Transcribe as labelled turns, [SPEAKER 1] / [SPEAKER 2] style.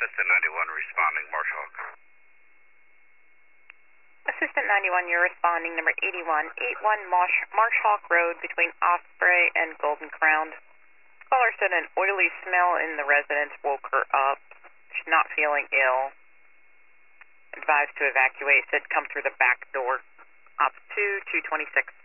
[SPEAKER 1] Assistant 91 responding, Marsh Hawk.
[SPEAKER 2] Assistant 91, you're responding, number 8181 Marsh Hawk Road between Osprey and Golden Crown. Caller said an oily smell in the residence woke her up. She's not feeling ill. Advised to evacuate, said come through the back door. Op 2, 226.